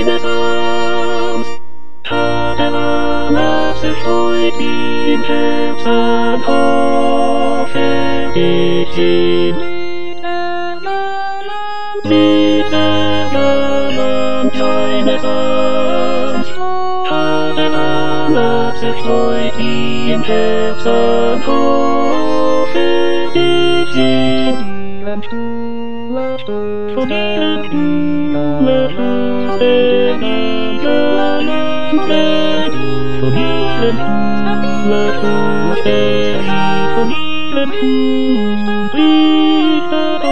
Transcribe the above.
Renaissance. Tadelands erfreut wie im Herzen hoffärtig sind. Sieht der Land Renaissance. Tadelands erfreut wie im Herzen hoffärtig sind. Von ihren Stuhlen aus der Niederland fällt, von ihren Stuhlen aus der Von ihren Stuhlen bricht